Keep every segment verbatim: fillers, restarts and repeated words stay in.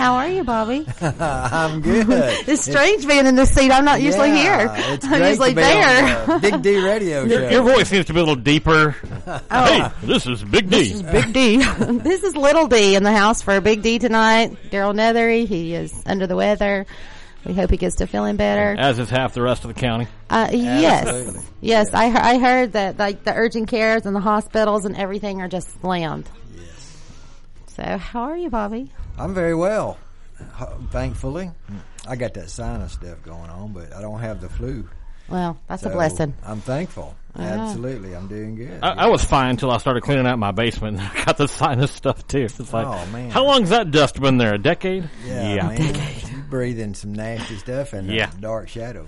How are you, Bobby? I'm good. It's strange it's, being in this seat. I'm not yeah, usually here. It's I'm great usually to be there. On the Big D radio show. Your, your voice seems to be a little deeper. Oh. Hey, this is Big D. This is Big D. This is Little D in the house for Big D tonight. Daryl Nethery, he is under the weather. We hope he gets to feeling better. As is half the rest of the county. Uh, yes. Absolutely. Yes, yes. I, I heard that like the urgent cares and the hospitals and everything are just slammed. Yes. So how are you, Bobby? I'm very well, thankfully. I got that sinus stuff going on, but I don't have the flu. Well, that's so a blessing. I'm thankful. Yeah. Absolutely. I'm doing good. I, I was fine until I started cleaning out my basement. I got the sinus stuff too. It's like, oh, man. How long's that dust been there? A decade? Yeah, yeah. man. Decade. You breathing some nasty stuff and yeah. uh, dark shadows.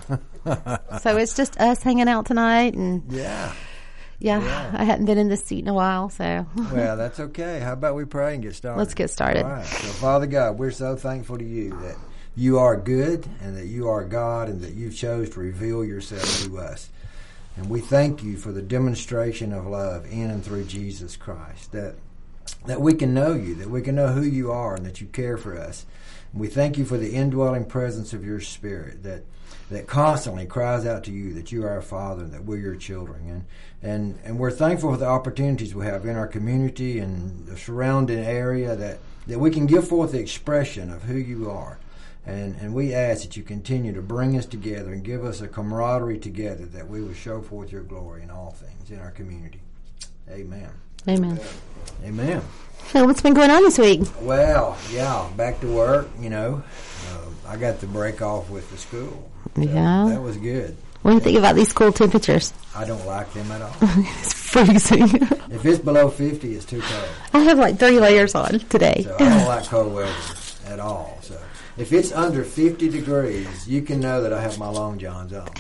So it's just us hanging out tonight, and yeah. yeah, yeah, I hadn't been in this seat in a while, so. Well, that's okay. How about we pray and get started? Let's get started. All right. So, Father God, we're so thankful to you that you are good and that you are God and that you've chose to reveal yourself to us. And we thank you for the demonstration of love in and through Jesus Christ, that that we can know you, that we can know who you are, and that you care for us. And we thank you for the indwelling presence of your Spirit that that constantly cries out to you that you are our Father and that we're your children. And and and we're thankful for the opportunities we have in our community and the surrounding area that, that we can give forth the expression of who you are. And and we ask that you continue to bring us together and give us a camaraderie together that we will show forth your glory in all things in our community. Amen. Amen. Amen. So what's been going on this week? Well, yeah, back to work, you know. Uh, I got the break off with the school. So yeah. That was good. What do you think about these cool temperatures? I don't like them at all. It's freezing. If it's below fifty, it's too cold. I have like three layers on today. So I don't like cold weather at all. So if it's under fifty degrees, you can know that I have my long johns on.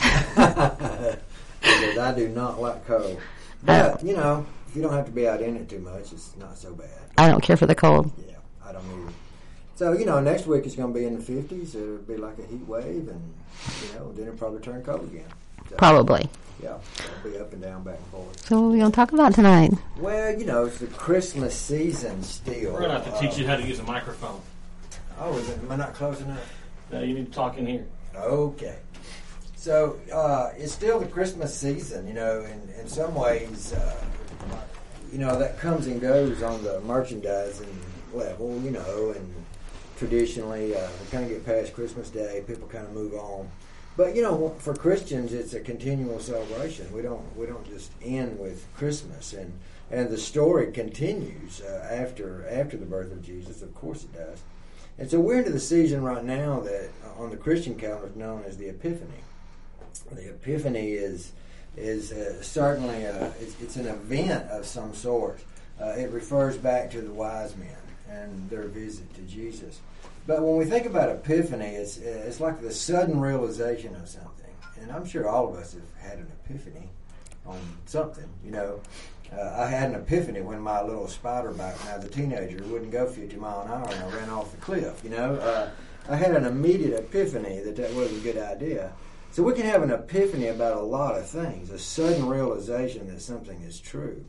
Because I do not like cold. But, you know, if you don't have to be out in it too much, it's not so bad. I don't care for the cold. Yeah, I don't either. So, you know, next week it's going to be in the fifties. It'll be like a heat wave, and, you know, then it'll probably turn cold again. So, probably. Yeah, it'll be up and down, back and forth. So what are we going to talk about tonight? Well, you know, it's the Christmas season still. We're going to have to uh, teach you how to use a microphone. Oh, is it, am I not close enough? No, you need to talk in here. Okay. So, uh, it's still the Christmas season, you know, in, in some ways, uh, you know, that comes and goes on the merchandising level, you know, and traditionally, uh, we kind of get past Christmas Day, people kind of move on. But, you know, for Christians, it's a continual celebration. We don't we don't just end with Christmas. And, and the story continues uh, after after the birth of Jesus. Of course it does. And so we're into the season right now that uh, on the Christian calendar is known as the Epiphany. The Epiphany is is uh, certainly a, it's, it's an event of some sort. Uh, it refers back to the wise men and their visit to Jesus. But when we think about Epiphany, it's it's like the sudden realization of something. And I'm sure all of us have had an epiphany on something, you know. Uh, I had an epiphany when my little spider bike, when I was a teenager, wouldn't go fifty mile an hour and I ran off the cliff, you know. Uh, I had an immediate epiphany that that wasn't a good idea. So we can have an epiphany about a lot of things, a sudden realization that something is true.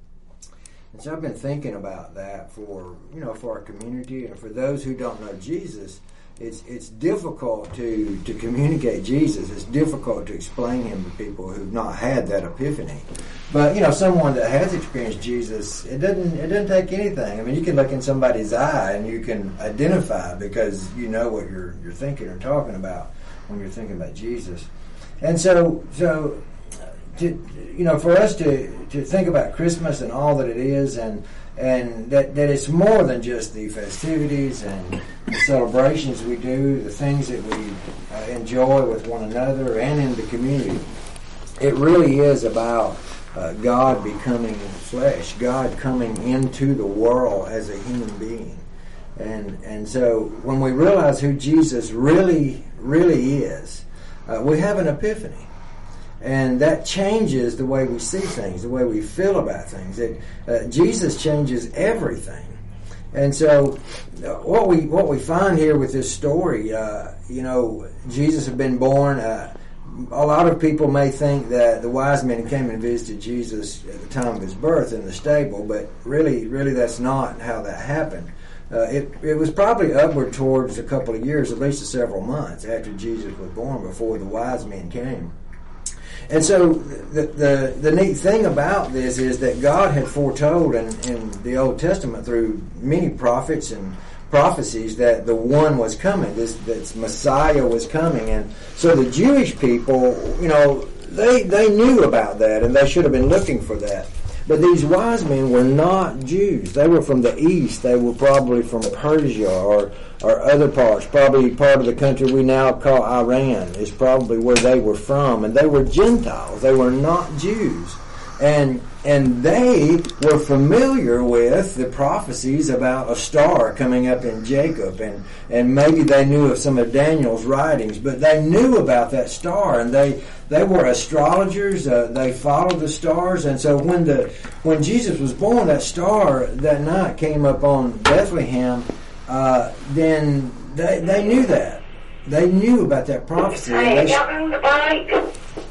And so I've been thinking about that for, you know, for our community and for those who don't know Jesus. It's it's difficult to, to communicate Jesus. It's difficult to explain him to people who've not had that epiphany. But, you know, someone that has experienced Jesus, it doesn't it doesn't take anything. I mean, you can look in somebody's eye and you can identify because you know what you're you're thinking or talking about when you're thinking about Jesus. And so so to, you know, for us to, to think about Christmas and all that it is, and and that, that it's more than just the festivities and the celebrations we do, the things that we uh, enjoy with one another and in the community. It really is about uh, God becoming flesh, God coming into the world as a human being. And and so when we realize who Jesus really, really is, uh, we have an epiphany. And that changes the way we see things, the way we feel about things. It, uh, Jesus changes everything. And so uh, what we what we find here with this story, uh, you know, Jesus had been born. Uh, a lot of people may think that the wise men came and visited Jesus at the time of his birth in the stable, but really, really that's not how that happened. uh, it, it was probably upward towards a couple of years, at least several months after Jesus was born, before the wise men came. And so the, the the neat thing about this is that God had foretold in, in the Old Testament through many prophets and prophecies that the one was coming, this, this Messiah was coming. And so the Jewish people, you know, they they knew about that, and they should have been looking for that. But these wise men were not Jews. They were from the east. They were probably from Persia or or other parts. Probably part of the country we now call Iran is probably where they were from. And they were Gentiles. They were not Jews. And and they were familiar with the prophecies about a star coming up in Jacob, and, and maybe they knew of some of Daniel's writings, but they knew about that star, and they they were astrologers. Uh, they followed the stars, and so when the when Jesus was born, that star that night came up on Bethlehem. Uh, then they they knew that they knew about that prophecy. And they,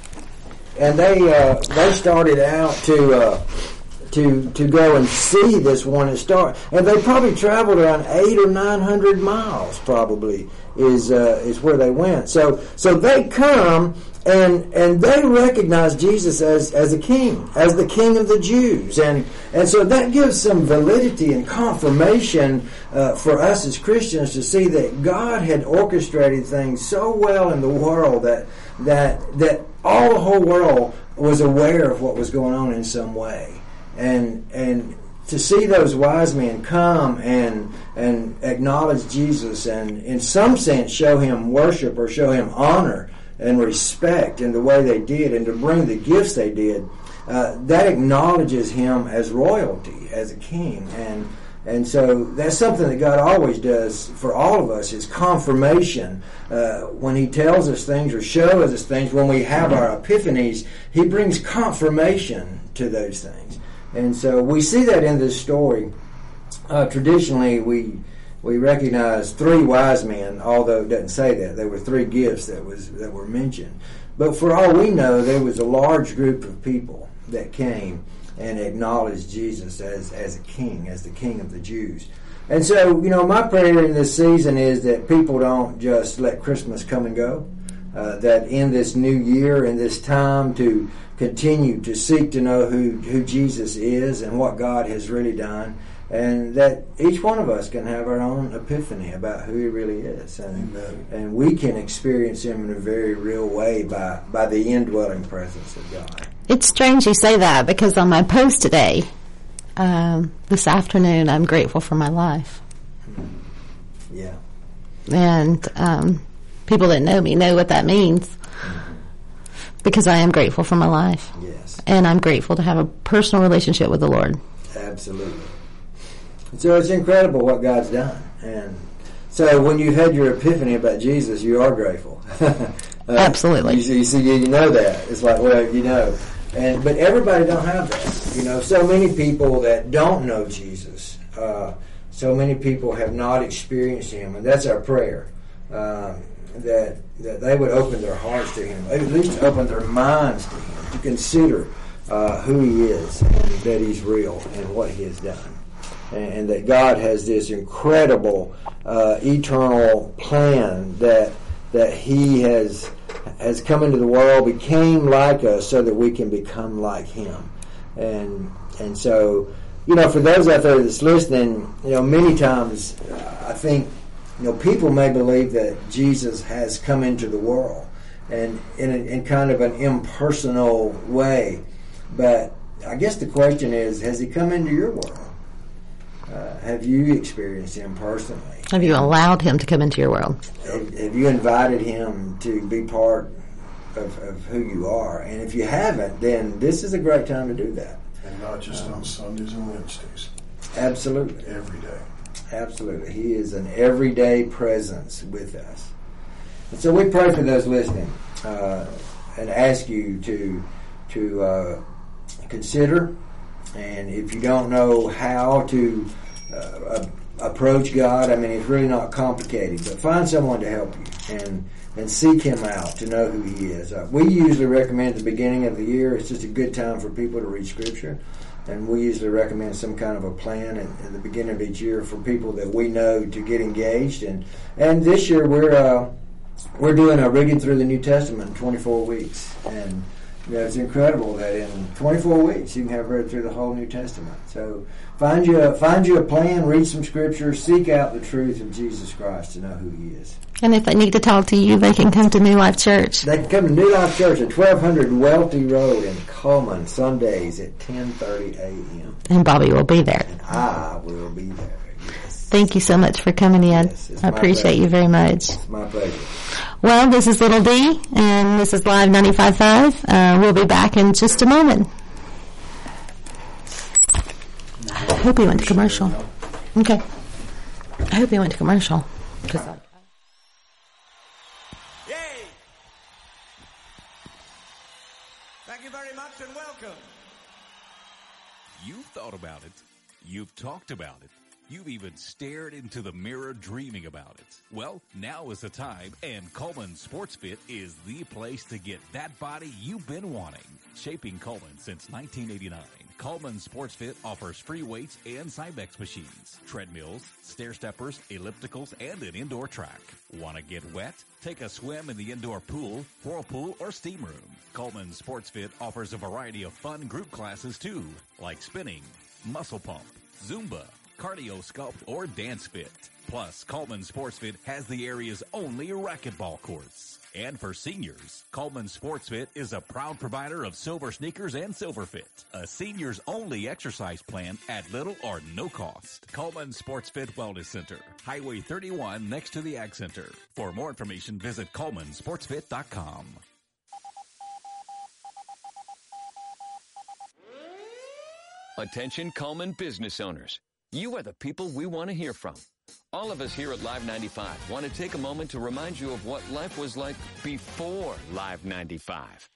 And they uh, they started out to uh, to to go and see this one star, and they probably traveled around eight or nine hundred miles. Probably is uh, is where they went. So so they come and and they recognize Jesus as as a king, as the King of the Jews, and and so that gives some validity and confirmation uh, for us as Christians to see that God had orchestrated things so well in the world that that that. all the whole world was aware of what was going on in some way. And and to see those wise men come and and acknowledge Jesus and in some sense show him worship or show him honor and respect in the way they did, and to bring the gifts they did, uh, that acknowledges him as royalty, as a king. And And so that's something that God always does for all of us, is confirmation. Uh, when he tells us things or shows us things, when we have our epiphanies, he brings confirmation to those things. And so we see that in this story. Uh, traditionally, we we recognize three wise men, although it doesn't say that. There were three gifts that was that were mentioned. But for all we know, there was a large group of people that came and acknowledge Jesus as, as a king, as the King of the Jews. And so, you know, my prayer in this season is that people don't just let Christmas come and go, uh, that in this new year, in this time, to continue to seek to know who, who Jesus is and what God has really done, and that each one of us can have our own epiphany about who he really is. And, and we can experience him in a very real way by, by the indwelling presence of God. It's strange you say that, because on my post today, um, this afternoon, I'm grateful for my life. Yeah. And um, people that know me know what that means, because I am grateful for my life. Yes. And I'm grateful to have a personal relationship with the Lord. Absolutely. So it's incredible what God's done. And so when you had your epiphany about Jesus, you are grateful. uh, Absolutely. You, you see, you know that. It's like, well, you know. And but everybody don't have that. You know, so many people that don't know Jesus, uh, so many people have not experienced him, and that's our prayer, um, that that they would open their hearts to him, at least open their minds to him, to consider uh, who he is, and that he's real and what he has done, and, and that God has this incredible uh, eternal plan that that he has has come into the world, became like us so that we can become like him. And and so, you know, for those out there that's listening, you know, many times uh, I think, you know, people may believe that Jesus has come into the world and in, a, in kind of an impersonal way. But I guess the question is, has he come into your world? Uh, have you experienced him personally? Have you allowed him to come into your world? Have, have you invited him to be part of, of who you are? And if you haven't, then this is a great time to do that. And not just um, on Sundays and Wednesdays. Absolutely. Every day. Absolutely. He is an everyday presence with us. And so we pray for those listening uh, and ask you to to uh, consider. And if you don't know how to uh, approach God, I mean, it's really not complicated, but find someone to help you and and seek him out to know who he is. Uh, we usually recommend at the beginning of the year, it's just a good time for people to read Scripture. and we usually recommend some kind of a plan at, at the beginning of each year for people that we know to get engaged. And and this year we're uh, we're doing a rigging through the New Testament in twenty-four weeks, and you know, it's incredible that in twenty-four weeks you can have read through the whole New Testament. So find you a, find you a plan, read some scripture, seek out the truth of Jesus Christ to know who He is. And if they need to talk to you, they can come to New Life Church. They can come to New Life Church at twelve hundred Welty Road in Coleman, Sundays at ten thirty a.m. And Bobby will be there. And I will be there, yes. Thank you so much for coming in. Yes, I appreciate pleasure. you very much. It's my pleasure. Well, this is Little D, and this is Live ninety-five point five. Uh, we'll be back in just a moment. I hope he went to commercial. Okay. I hope he went to commercial. 'Cause I- Yay! Thank you very much and welcome. You've thought about it. You've talked about it. You've even stared into the mirror dreaming about it. Well, now is the time, and Coleman Sports Fit is the place to get that body you've been wanting. Shaping Coleman since nineteen eighty-nine, Coleman Sports Fit offers free weights and Cybex machines, treadmills, stair steppers, ellipticals, and an indoor track. Want to get wet? Take a swim in the indoor pool, whirlpool, or steam room. Coleman Sports Fit offers a variety of fun group classes too, like spinning, muscle pump, Zumba, cardio sculpt, or dance fit. Plus, Coleman Sports Fit has the area's only racquetball courts. And for seniors, Coleman Sports Fit is a proud provider of Silver Sneakers and Silver Fit, a seniors only exercise plan at little or no cost. Coleman Sports Fit Wellness Center, Highway thirty-one next to the Ag Center. For more information, visit Coleman Sports Fit dot com. Attention Coleman business owners. You are the people we want to hear from. All of us here at Live ninety-five want to take a moment to remind you of what life was like before Live ninety-five.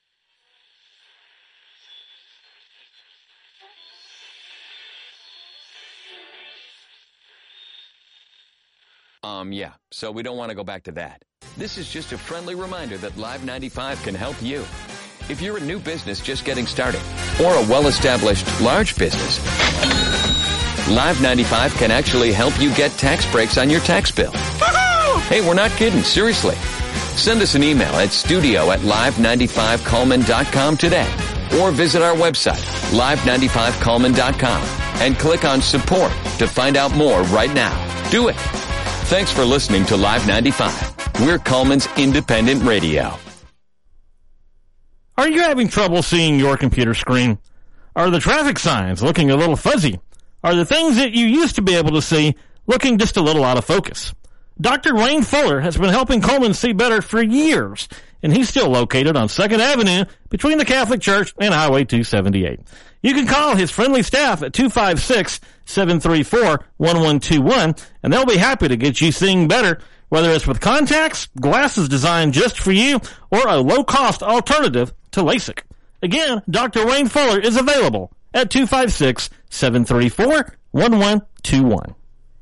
Um, yeah, so we don't want to go back to that. This is just a friendly reminder that Live ninety-five can help you. If you're a new business just getting started, or a well-established large business, Live ninety-five can actually help you get tax breaks on your tax bill. Hey, we're not kidding, seriously. Send us an email at studio at live ninety-five coleman dot com today, or visit our website, live ninety-five coleman dot com, and click on support to find out more right now. Do it. Thanks for listening to Live ninety-five. We're Coleman's independent radio. Are you having trouble seeing your computer screen? Are the traffic signs looking a little fuzzy? Are the things that you used to be able to see looking just a little out of focus? Doctor Wayne Fuller has been helping Coleman see better for years, and he's still located on second Avenue between the Catholic Church and Highway two seventy-eight. You can call his friendly staff at two five six, seven three four, one one two one, and they'll be happy to get you seeing better, whether it's with contacts, glasses designed just for you, or a low-cost alternative to LASIK. Again, Doctor Wayne Fuller is available at two five six, seven three four, one one two one.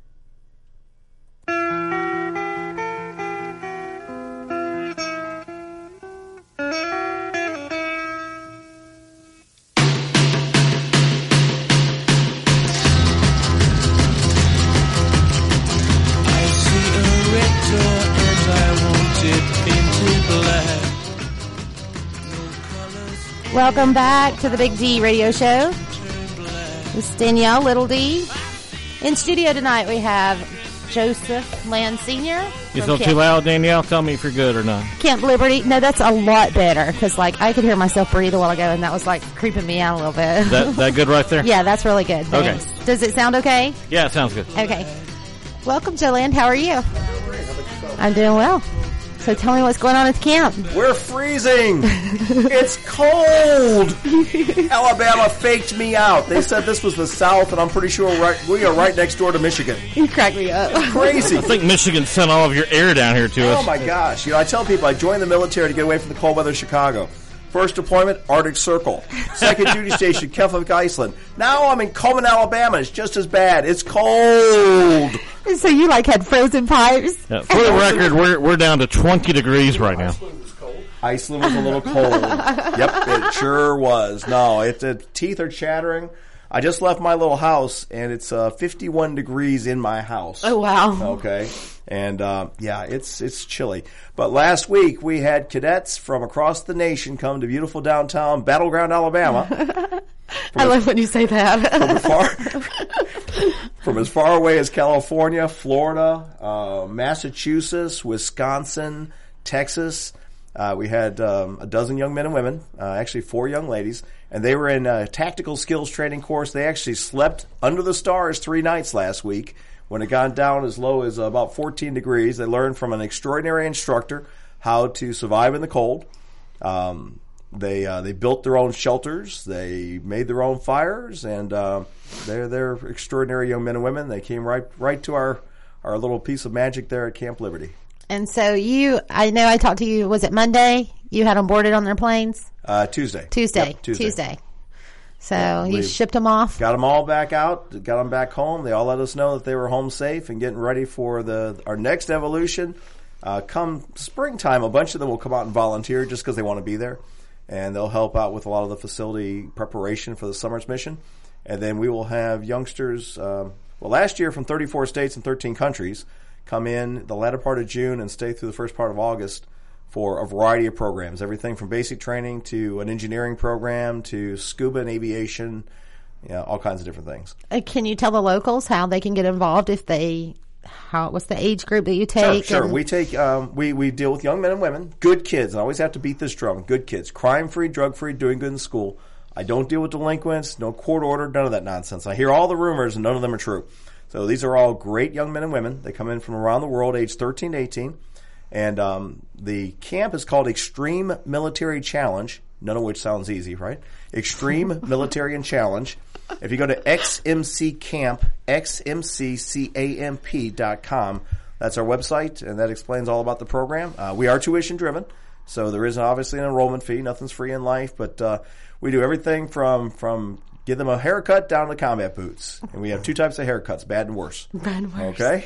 Welcome back to the Big D Radio Show. This is Danielle, Little D. In studio tonight we have Joseph Land Senior You still too loud, Danielle? Tell me if you're good or not. Camp Liberty. No, that's a lot better because, like, I could hear myself breathe a while ago, and that was like creeping me out a little bit. That that good right there? Yeah, that's really good. Thanks. Okay. Does it sound okay? Yeah, it sounds good. Okay. Welcome, Joe Land. How are you? I'm doing well. So tell me what's going on at the camp. We're freezing. It's cold. Alabama faked me out. They said this was the South, and I'm pretty sure right, we are right next door to Michigan. You cracked me up. Crazy. I think Michigan sent all of your air down here to us. Oh, my gosh. You know, I tell people I joined the military to get away from the cold weather of Chicago. First deployment, Arctic Circle. Second duty station, Keflavik, Iceland. Now I'm in Coleman, Alabama. It's just as bad. It's cold. So you, like, had frozen pipes? Yeah, for the record, we're we're down to twenty degrees right now. Iceland was a little cold. Yep, it sure was. No, it, the teeth are chattering. I just left my little house, and it's uh, fifty-one degrees in my house. Oh, wow. Okay. And, uh, yeah, it's it's chilly. But last week, we had cadets from across the nation come to beautiful downtown Battleground, Alabama. I love when you say that. from, as far, from as far away as California, Florida, uh, Massachusetts, Wisconsin, Texas. Uh, we had um, a dozen young men and women, uh, actually four young ladies, and they were in a tactical skills training course. They actually slept under the stars three nights last week when it got down as low as about fourteen degrees. They learned from an extraordinary instructor how to survive in the cold. Um, they uh, they built their own shelters. They made their own fires, and uh, they're they're extraordinary young men and women. They came right right to our our little piece of magic there at Camp Liberty. And so you, I know I talked to you, was it Monday? You had them boarded on their planes? Uh, Tuesday. Tuesday. Yep, Tuesday. Tuesday. So Yeah, you we shipped them off? Got them all back out, got them back home. They all let us know that they were home safe and getting ready for the our next evolution. Uh, come springtime, a bunch of them will come out and volunteer just because they want to be there. And they'll help out with a lot of the facility preparation for the summer's mission. And then we will have youngsters, um, well, last year from thirty-four states and thirteen countries, come in the latter part of June and stay through the first part of August for a variety of programs, everything from basic training to an engineering program to scuba and aviation, you know, all kinds of different things. Uh, can you tell the locals how they can get involved if they, how, what's the age group that you take? Sure, sure. and- We take, um, we, we deal with young men and women, good kids. I always have to beat this drum. Good kids, crime-free, drug-free, doing good in school. I don't deal with delinquents, no court order, none of that nonsense. I hear all the rumors and none of them are true. So these are all great young men and women. They come in from around the world, age thirteen to eighteen. And um, the camp is called Extreme Military Challenge, none of which sounds easy, right? Extreme Military and Challenge. If you go to X M C Camp, X M C camp dot com, that's our website, and that explains all about the program. Uh, we are tuition driven, so there is obviously an enrollment fee. Nothing's free in life, but uh, we do everything from from give them a haircut down to combat boots. And we have two types of haircuts, bad and worse. Bad and worse. Okay?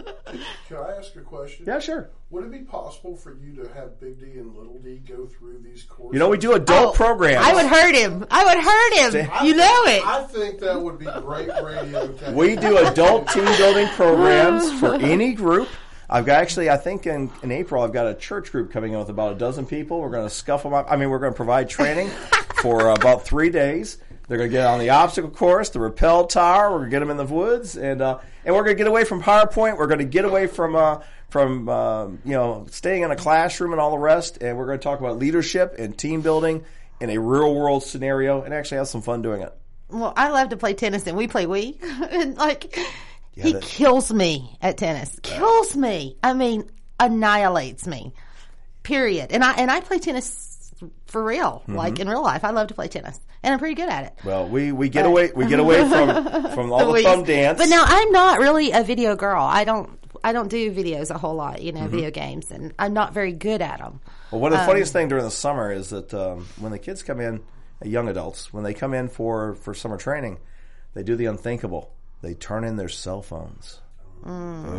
Can I ask a question? Yeah, sure. Would it be possible for you to have Big D and Little D go through these courses? You know, we do adult Oh, programs. I would hurt him. I would hurt him. I You think- know it. I think that would be great radio technique. We do adult team building programs for any group. I've got actually, I think in, in April, I've got a church group coming in with about a dozen people. We're going to scuff them up. I mean, we're going to provide training for about three days. They're going to get on the obstacle course, the rappel tower. We're going to get them in the woods, and uh, and we're going to get away from PowerPoint. We're going to get away from uh, from uh, you know staying in a classroom and all the rest. And we're going to talk about leadership and team building in a real world scenario, and actually have some fun doing it. Well, I love to play tennis, and we play Wii. and like, Yeah, he that- kills me at tennis. Kills me. I mean, annihilates me. Period. And I and I play tennis for real, Mm-hmm. like in real life. I love to play tennis, and I'm pretty good at it. Well, we, we get away we get away from from all the Wii. thumb dance. But now I'm not really a video girl. I don't. I don't do videos a whole lot, you know, Mm-hmm. video games, and I'm not very good at them. Well, one of the funniest thing during the summer is that um, when the kids come in, uh, young adults, when they come in for, for summer training, they do the unthinkable. They turn in their cell phones. Ooh.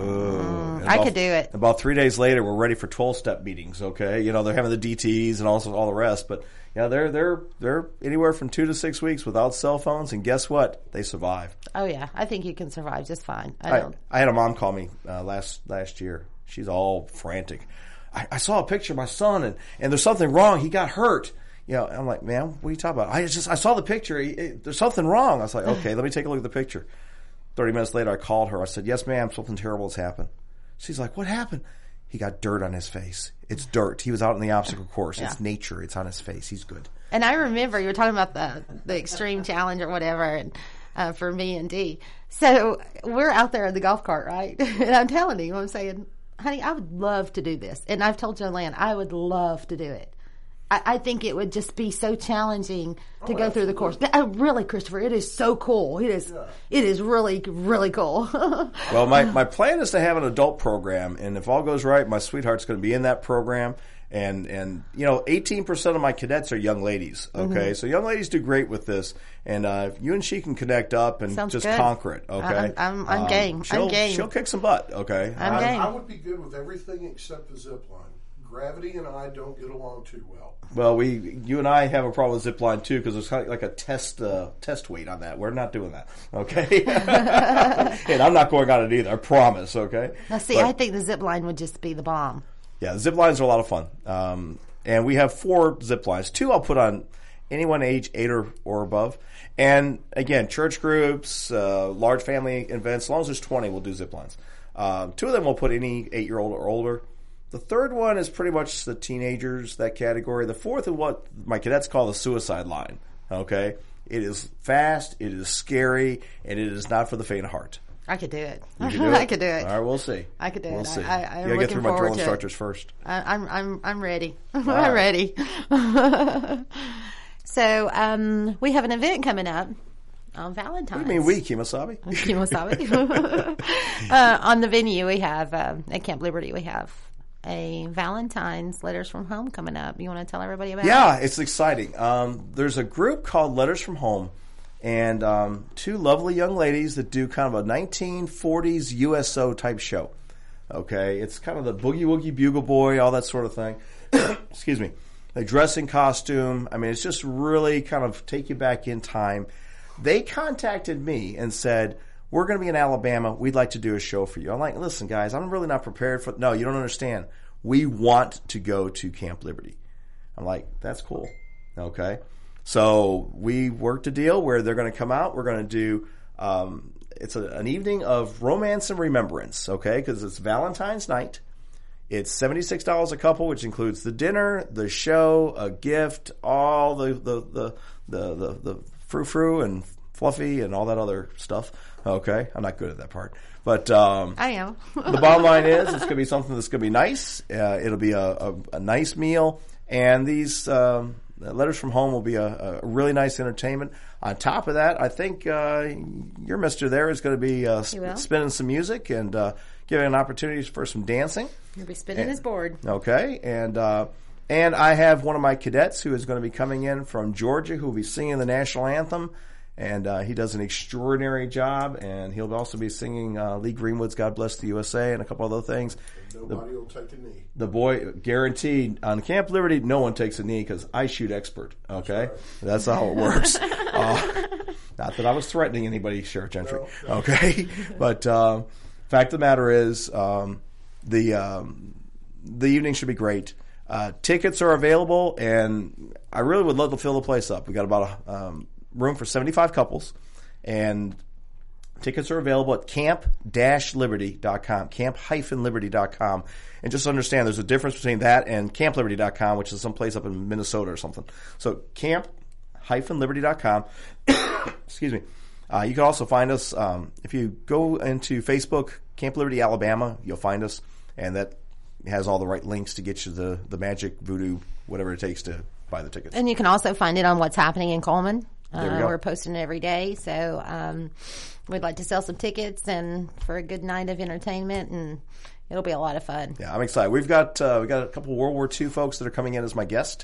And I about- could do it. About three days later, we're ready for twelve-step meetings. Okay, you know they're having the D Ts and also all the rest, but yeah, they're they're they're anywhere from two to six weeks without cell phones, and guess what? They survive. Oh yeah, I think you can survive just fine. I I, don't. I had a mom call me uh, last last year. She's all frantic. I, I saw a picture of my son, and, and there's something wrong. He got hurt. You know, I'm like, man, what are you talking about? I just I saw the picture. He, it, there's something wrong. I was like, okay, let me take a look at the picture. Thirty minutes later, I called her. I said, yes, ma'am, something terrible has happened. She's like, what happened? He got dirt on his face. It's dirt. He was out in the obstacle course. Yeah. It's nature. It's on his face. He's good. And I remember you were talking about the the extreme challenge or whatever, and uh, for me and Dee. So we're out there in the golf cart, right? And I'm telling him, I'm saying, honey, I would love to do this. And I've told Joanne, I would love to do it. I, I think it would just be so challenging to Oh, go through the course. Uh, really, Christopher, it is so cool. It is, it is really, really cool. Well, my, my plan is to have an adult program, and if all goes right, my sweetheart's going to be in that program. And, and you know, eighteen percent of my cadets are young ladies, okay? Mm-hmm. So young ladies do great with this. And uh, if you and she can connect up and Sounds just good. conquer it, okay? I'm- I'm- I'm game. I'm She'll, game. She'll kick some butt, okay? I'm Uh, game. I would be good with everything except the zip line. Gravity and I don't get along too well. Well, we, you and I have a problem with zip line too because there's kind of like a test, uh, test weight on that. We're not doing that, okay? And I'm not going on it either. I promise, okay? Now, see, but, I think the zip line would just be the bomb. Yeah, the zip lines are a lot of fun, um, and we have four zip lines. Two I'll put on anyone age eight or, or above, and again, church groups, uh, large family events. As long as there's twenty, we'll do zip lines. Um, two of them we'll put any eight-year-old or older. The third one is pretty much the teenagers, that category. The fourth is what my cadets call the suicide line, okay? It is fast, it is scary, and it is not for the faint of heart. I could do it. You could do it? I could do it. All right, we'll see. I could do we'll it. See. I, I, I'm you gotta get through my drill to instructors it. first. I, I'm I'm I'm ready. I'm right. ready. So um, we have an event coming up on Valentine's. What do you mean we, Kemosabe? Kemosabe. uh, on the venue we have um, at Camp Liberty we have a Valentine's Letters from Home coming up. You want to tell everybody about yeah, it? Yeah, it's exciting. Um, there's a group called Letters from Home, and um, two lovely young ladies that do kind of a nineteen forties U S O type show. Okay, it's kind of the Boogie Woogie Bugle Boy, all that sort of thing. Excuse me. They dress in costume. I mean, it's just really kind of take you back in time. They contacted me and said, we're going to be in Alabama. We'd like to do a show for you. I'm like, listen, guys, I'm really not prepared for... No, you don't understand. We want to go to Camp Liberty. I'm like, that's cool. Okay. So we worked a deal where they're going to come out. We're going to do... Um, it's a, an evening of romance and remembrance, okay, because it's Valentine's night. It's seventy-six dollars a couple, which includes the dinner, the show, a gift, all the the the the the, the frou-frou and fluffy and all that other stuff. Okay, I'm not good at that part, but um, I am. The bottom line is it's going to be something that's going to be nice. Uh, it'll be a, a, a nice meal, and these um, Letters from Home will be a, a really nice entertainment. On top of that, I think uh, your mister there is going to be uh, sp- spinning some music and uh, giving an opportunity for some dancing. He'll be spinning and, his board. Okay, and uh, and I have one of my cadets who is going to be coming in from Georgia who will be singing the national anthem. And uh, he does an extraordinary job, and he'll also be singing uh, Lee Greenwood's "God Bless the U S A" and a couple other things. And nobody the, will take a knee. The boy, guaranteed, on Camp Liberty, no one takes a knee because I shoot expert. Okay, that's, right. That's how it works. uh, not that I was threatening anybody, Sheriff Gentry. No, no. Okay, but uh, fact of the matter is, um, the um, the evening should be great. Uh, tickets are available, and I really would love to fill the place up. We got about a um, room for seventy-five couples, and tickets are available at camp dash liberty dot com, camp dash liberty dot com. And just understand there's a difference between that and camp liberty dot com, which is someplace up in Minnesota or something. So camp dash liberty dot com. Excuse me. Uh, you can also find us, um, if you go into Facebook, Camp Liberty Alabama, you'll find us, and that has all the right links to get you the, the magic, voodoo, whatever it takes to buy the tickets. And you can also find it on What's Happening in Coleman. There we uh, go. We're posting it every day, so um, we'd like to sell some tickets and for a good night of entertainment, and it'll be a lot of fun. Yeah, I'm excited. We've got uh, we got a couple of World War Two folks that are coming in as my guest,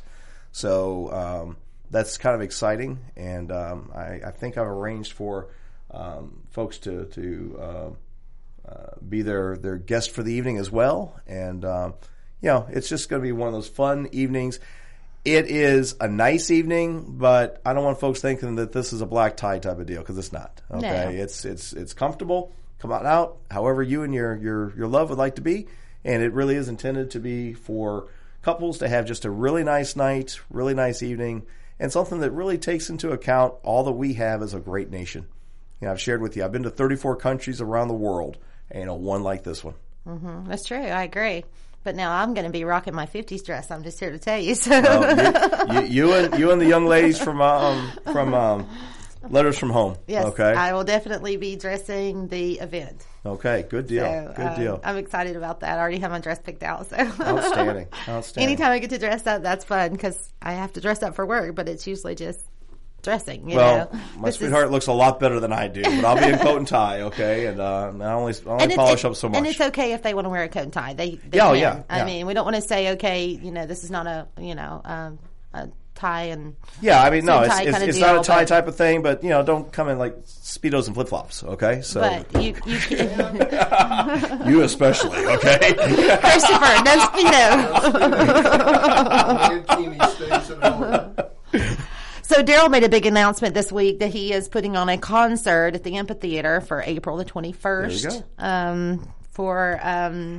so um, that's kind of exciting. And um, I, I think I've arranged for um, folks to to uh, uh, be their their guest for the evening as well. And um, you know, it's just going to be one of those fun evenings. It is a nice evening, but I don't want folks thinking that this is a black tie type of deal because it's not. Okay, No. it's it's it's comfortable. Come on out, however you and your your your love would like to be, and it really is intended to be for couples to have just a really nice night, really nice evening, and something that really takes into account all that we have as a great nation. You know, I've shared with you, I've been to thirty-four countries around the world, and you know, one like this one. Mm-hmm. That's true. I agree. But now I'm going to be rocking my fifties dress. I'm just here to tell you. So Well, you, you, you and you and the young ladies from um, from um, Letters from Home. yes, Okay. I will definitely be dressing the event. Okay. Good deal. So, good um, deal. I'm excited about that. I already have my dress picked out. So Outstanding. Outstanding. Anytime I get to dress up, that's fun because I have to dress up for work, but it's usually just dressing. You Well, know? my This is- sweetheart looks a lot better than I do, but I'll be in coat and tie, okay? And uh, I only, I only and polish it, up so much. And it's okay if they want to wear a coat and tie. They, they Yeah, oh, can. yeah, I yeah. mean, we don't want to say, okay, you know, this is not a, you know, um, a tie and yeah, I mean, no, it's tie it's, kinda it's deal, not a tie but- type of thing, but you know, don't come in like Speedos and flip flops, okay? So but you you can you especially, okay? Christopher, no Speedo. Mankini stays at home. So Daryl made a big announcement this week that he is putting on a concert at the amphitheater for April the twenty-first. There you Um, for um,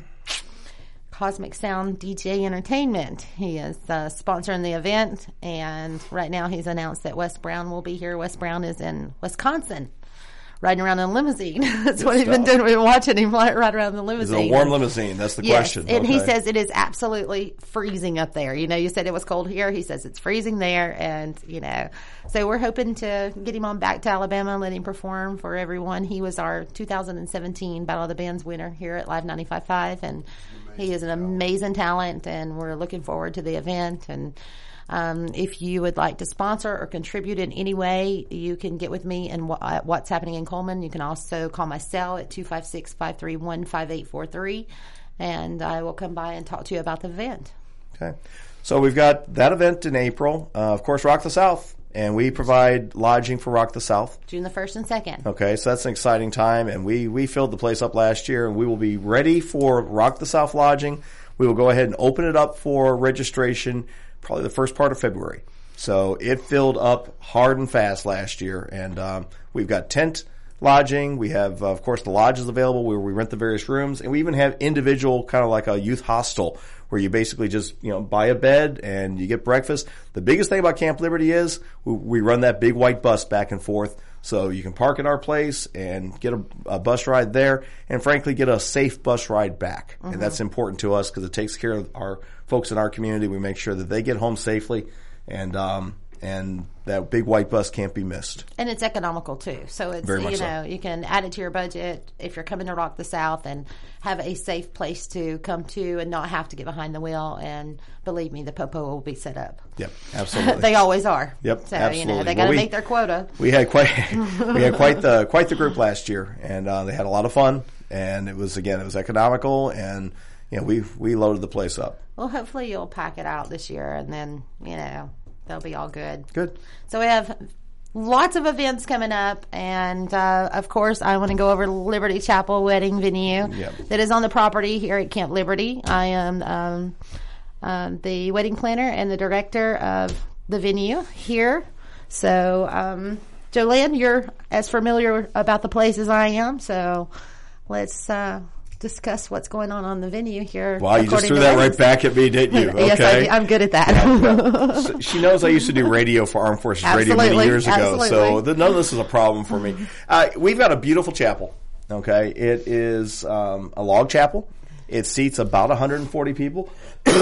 Cosmic Sound D J Entertainment. He is uh, sponsoring the event, and right now he's announced that Wes Brown will be here. Wes Brown is in Wisconsin, riding around in a limousine. That's Good what he's been stuff. doing. We've been watching him ride ride around in the Is limousine. it a warm limousine? That's the Yes, question. and he Okay. says it is absolutely freezing up there. You know, you said it was cold here. He says it's freezing there, and you know, so we're hoping to get him on back to Alabama, let him perform for everyone. He was our two thousand seventeen Battle of the Bands winner here at Live ninety-five point five, and he is an amazing talent, and we're looking forward to the event. And um, if you would like to sponsor or contribute in any way, you can get with me and uh, what's happening in Coleman. You can also call my cell at two five six, five three one, five eight four three, and I will come by and talk to you about the event. Okay. So we've got that event in April. Uh, of course, Rock the South, and we provide lodging for Rock the South. June the first and second. Okay, so that's an exciting time, and we, we filled the place up last year, and we will be ready for Rock the South lodging. We will go ahead and open it up for registration probably the first part of February. So it filled up hard and fast last year, and um, we've got tent lodging. We have, uh, of course, the lodges available where we rent the various rooms, and we even have individual, kind of like a youth hostel, where you basically just, you know, buy a bed and you get breakfast. The biggest thing about Camp Liberty is we, we run that big white bus back and forth, so you can park at our place and get a, a bus ride there, and frankly, get a safe bus ride back. Mm-hmm. And that's important to us because it takes care of our folks in our community. We make sure that they get home safely, and um, and that big white bus can't be missed. And it's economical too. So it's, Very much you so. know, you can add it to your budget if you're coming to Rock the South and have a safe place to come to and not have to get behind the wheel. And believe me, the popo will be set up. Yep, absolutely. They always are. Yep, so, absolutely. you know, they Well, got to we- make their quota. We had quite we had quite the quite the group last year, and uh, they had a lot of fun. And it was again, it was economical, and you know, we we loaded the place up. Well, hopefully you'll pack it out this year, and then, you know, they'll be all good. Good. So we have lots of events coming up, and uh, of course, I want to go over Liberty Chapel wedding venue Yep. that is on the property here at Camp Liberty. I am um, um, the wedding planner and the director of the venue here. So, um, Jolene, you're as familiar about the place as I am, so let's uh, discuss what's going on on the venue here. Wow, you just according threw to that weddings. right back at me, didn't you? Okay. Yes, I, I'm good at that. So she knows I used to do radio for Armed Forces Radio many Absolutely, years ago, so absolutely. the, none of this is a problem for me. Uh, we've got a beautiful chapel. Okay, it is um, a log chapel. It seats about one hundred forty people. Can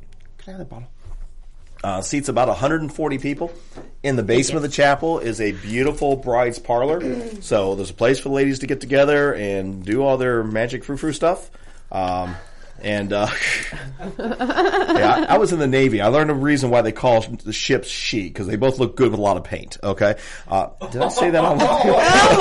I have that bottle? Uh, seats about one hundred forty people. In the basement of the chapel is a beautiful bride's parlor. So there's a place for the ladies to get together and do all their magic frou-frou stuff. Um, and uh, yeah, I, I was in the Navy. I learned a reason why they call the ships she, because they both look good with a lot of paint. Okay, uh, did I say that on? Oh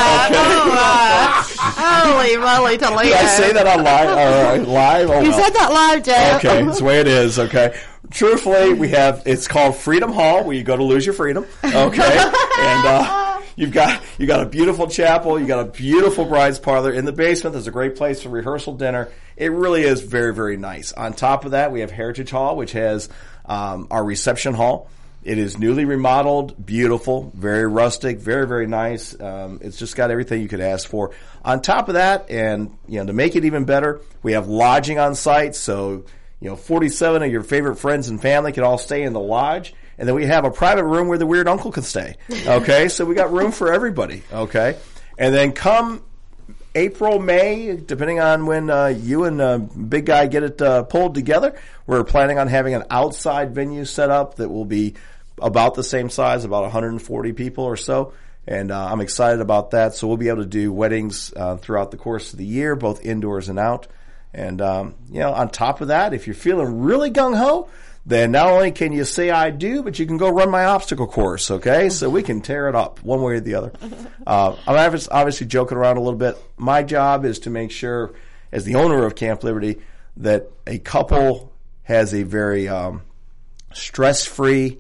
my! Oh my! Holy moly, Toledo! Did I say that on live? Uh, live? Oh, You well. said that live, Joe. Okay, that's the way it is. Okay. Truthfully, we have, it's called Freedom Hall, where you go to lose your freedom. Okay. And, uh, you've got, you got a beautiful chapel. You got a beautiful bride's parlor in the basement. There's a great place for rehearsal dinner. It really is very, very nice. On top of that, we have Heritage Hall, which has, um, our reception hall. It is newly remodeled, beautiful, very rustic, very, very nice. Um, it's just got everything you could ask for. On top of that, and, you know, to make it even better, we have lodging on site. So, you know, forty-seven of your favorite friends and family can all stay in the lodge. And then we have a private room where the weird uncle can stay. Okay? So we got room for everybody. Okay? And then come April, May, depending on when uh, you and uh, Big Guy get it uh, pulled together, we're planning on having an outside venue set up that will be about the same size, about one hundred forty people or so. And uh, I'm excited about that. So we'll be able to do weddings uh, throughout the course of the year, both indoors and out. And, um, you know, on top of that, if you're feeling really gung-ho, then not only can you say I do, but you can go run my obstacle course, okay? So we can tear it up one way or the other. Uh, I'm obviously joking around a little bit. My job is to make sure, as the owner of Camp Liberty, that a couple has a very um, stress-free,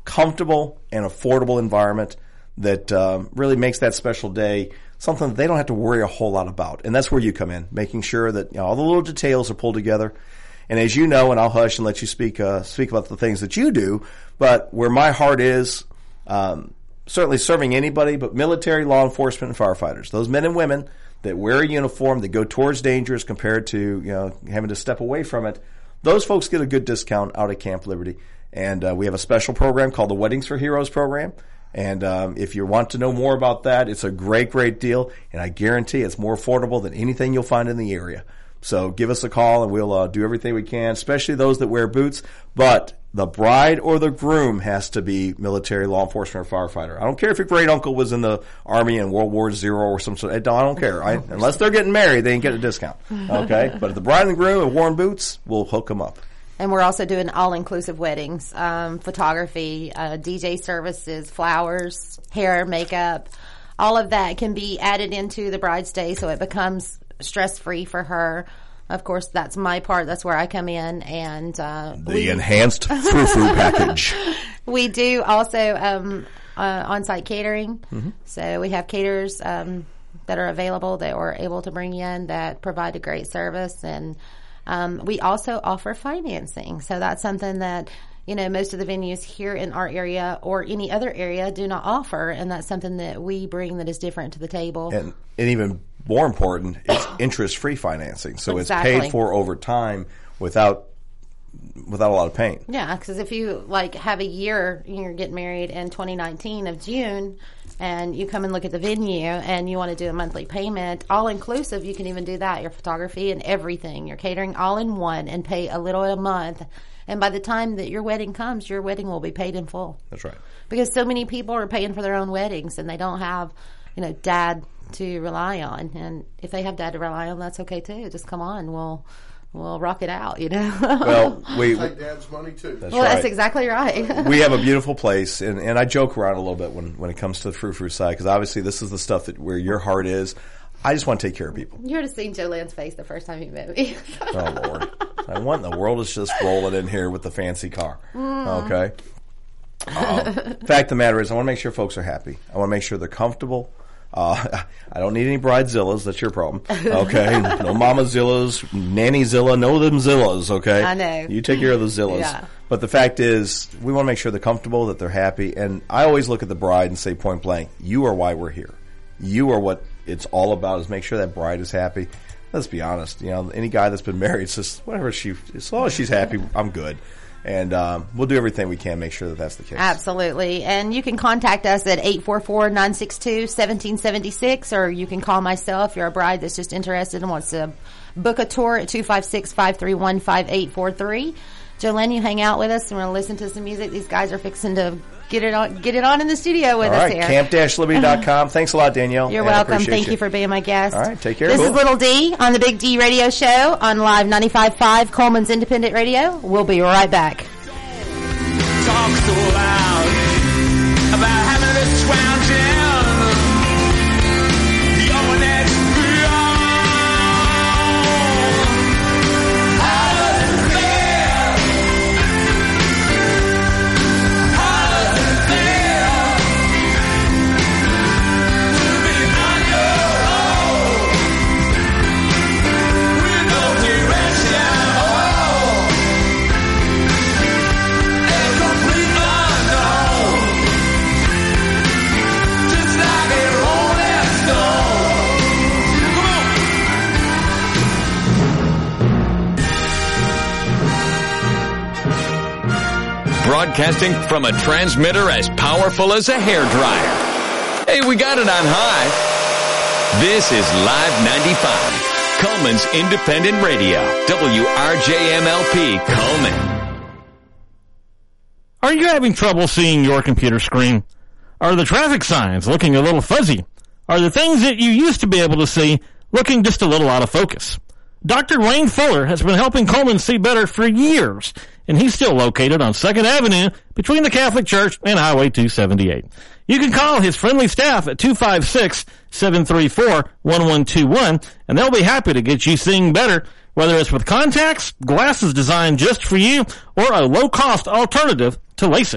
comfortable and affordable environment that um, really makes that special day something that they don't have to worry a whole lot about. And that's where you come in, making sure that you know, all the little details are pulled together. And as you know, and I'll hush and let you speak uh, speak about the things that you do, but where my heart is, um, certainly serving anybody, but military, law enforcement, and firefighters. Those men and women that wear a uniform, that go towards dangers compared to you know having to step away from it, those folks get a good discount out at Camp Liberty. And uh, we have a special program called the Weddings for Heroes program. And um, if you want to know more about that, it's a great, great deal. And I guarantee it's more affordable than anything you'll find in the area. So give us a call and we'll uh, do everything we can, especially those that wear boots. But the bride or the groom has to be military, law enforcement, or firefighter. I don't care if your great uncle was in the Army in World War Zero or some sort. I don't care. I, unless they're getting married, they ain't getting a discount. Okay? But if the bride and the groom have worn boots, we'll hook them up. And we're also doing all-inclusive weddings, um, photography, uh, D J services, flowers, hair, makeup. All of that can be added into the bride's day so it becomes stress-free for her. Of course, that's my part. That's where I come in. And uh, the we, enhanced frou-frou package. We do also um, uh, on-site catering. Mm-hmm. So we have caterers um, that are available that we're able to bring in that provide a great service. And Um, we also offer financing. So that's something that, you know, most of the venues here in our area or any other area do not offer. And that's something that we bring that is different to the table. And, and even more important, it's interest-free financing. So exactly. It's paid for over time without without a lot of pain. Yeah, because if you, like, have a year, you're getting married in twenty nineteen of June, and you come and look at the venue and you want to do a monthly payment, all-inclusive, you can even do that, your photography and everything, your catering all in one, and pay a little a month. And by the time that your wedding comes, your wedding will be paid in full. That's right. Because so many people are paying for their own weddings, and they don't have, you know, dad to rely on. And if they have dad to rely on, that's okay, too. Just come on. We'll... We'll rock it out, you know. Well, we take Dad's money too. That's well, right. That's exactly right. We have a beautiful place, and, and I joke around a little bit when, when it comes to the frou-frou side, because obviously this is the stuff that where your heart is. I just want to take care of people. You would have seen Jolanne's face the first time you met me. Oh, Lord. And what in the world is just rolling in here with the fancy car? Mm. Okay. Um, fact of the matter is, I want to make sure folks are happy. I want to make sure they're comfortable. Uh, I don't need any bridezillas. That's your problem. Okay. No mamazillas, nannyzilla, no them zillas. Okay. I know. You take care of the zillas. Yeah. But the fact is, we want to make sure they're comfortable, that they're happy. And I always look at the bride and say point blank, you are why we're here. You are what it's all about, is make sure that bride is happy. Let's be honest. You know, any guy that's been married, it's just whatever she, as long as she's happy, I'm good. And um, we'll do everything we can to make sure that that's the case. Absolutely. And you can contact us at eight four four, nine six two, one seven seven six, or you can call myself if you're a bride that's just interested and wants to book a tour at two five six, five three one, five eight four three. Jolanne, you hang out with us and we're going to listen to some music. These guys are fixing to get it on get it on in the studio with All us right, here. camp dash liberty dot com. Thanks a lot, Danielle. You're and welcome. Thank you. you for being my guest. All right, take care. This cool. is Little D on the Big D Radio Show on Live ninety-five point five Coleman's Independent Radio. We'll be right back. Talk so loud about having this scrounging your next beyond. How does it feel? How does it feel to be on your own with no direction? Broadcasting from a transmitter as powerful as a hairdryer. Hey, we got it on high. This is Live ninety-five, Coleman's Independent Radio, W R J M L P, Coleman. Are you having trouble seeing your computer screen? Are the traffic signs looking a little fuzzy? Are the things that you used to be able to see looking just a little out of focus? Doctor Wayne Fuller has been helping Coleman see better for years, and he's still located on second Avenue between the Catholic Church and Highway two seventy-eight. You can call his friendly staff at two five six, seven three four, one one two one, and they'll be happy to get you seeing better, whether it's with contacts, glasses designed just for you, or a low-cost alternative to LASIK.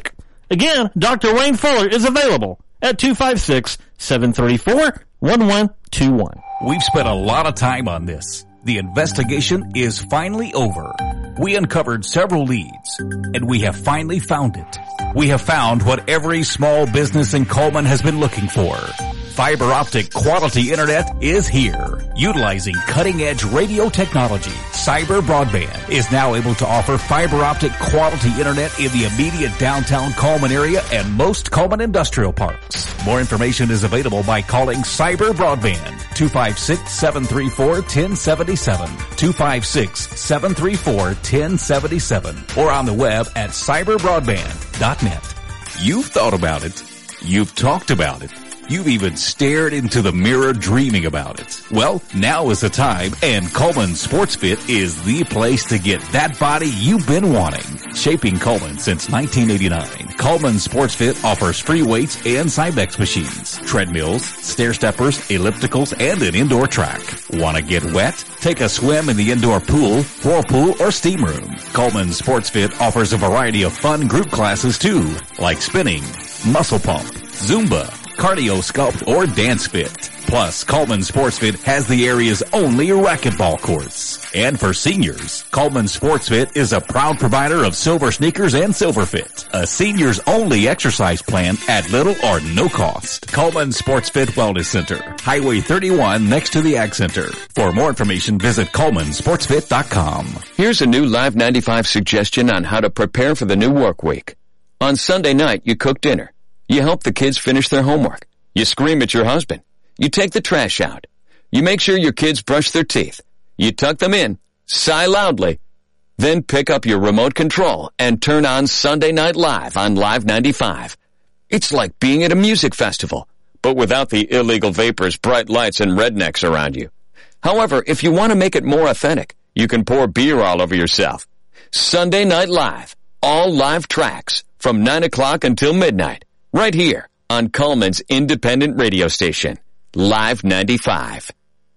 Again, Doctor Wayne Fuller is available at two five six, seven three four, one one two one. We've spent a lot of time on this. The investigation is finally over. We uncovered several leads, and we have finally found it. We have found what every small business in Coleman has been looking for. Fiber optic quality internet is here. Utilizing cutting-edge radio technology, Cyber Broadband is now able to offer fiber optic quality internet in the immediate downtown Coleman area and most Coleman industrial parks. More information is available by calling Cyber Broadband, two five six, seven three four, one zero seven seven, two five six, seven three four, one zero seven seven, or on the web at cyber broadband dot net. You've thought about it. You've talked about it. You've even stared into the mirror dreaming about it. Well, now is the time, and Coleman Sports Fit is the place to get that body you've been wanting. Shaping Coleman since nineteen eighty-nine, Coleman Sports Fit offers free weights and Cybex machines, treadmills, stair steppers, ellipticals, and an indoor track. Want to get wet? Take a swim in the indoor pool, whirlpool, or steam room. Coleman Sports Fit offers a variety of fun group classes too, like spinning, muscle pump, Zumba, cardio sculpt, or dance fit. Plus, Coleman Sports Fit has the area's only racquetball courts. And for seniors, Coleman Sports Fit is a proud provider of Silver Sneakers and Silver Fit, a seniors only exercise plan at little or no cost. Coleman Sports Fit Wellness Center, Highway thirty-one next to the Ag Center. For more information, visit coleman sports fit dot com. Here's a new Live ninety-five suggestion on how to prepare for the new work week. On Sunday night, you cook dinner. You help the kids finish their homework. You scream at your husband. You take the trash out. You make sure your kids brush their teeth. You tuck them in, sigh loudly, then pick up your remote control and turn on Sunday Night Live on Live ninety-five. It's like being at a music festival, but without the illegal vapors, bright lights, and rednecks around you. However, if you want to make it more authentic, you can pour beer all over yourself. Sunday Night Live, all live tracks from nine o'clock until midnight. Right here on Coleman's independent radio station, Live ninety-five.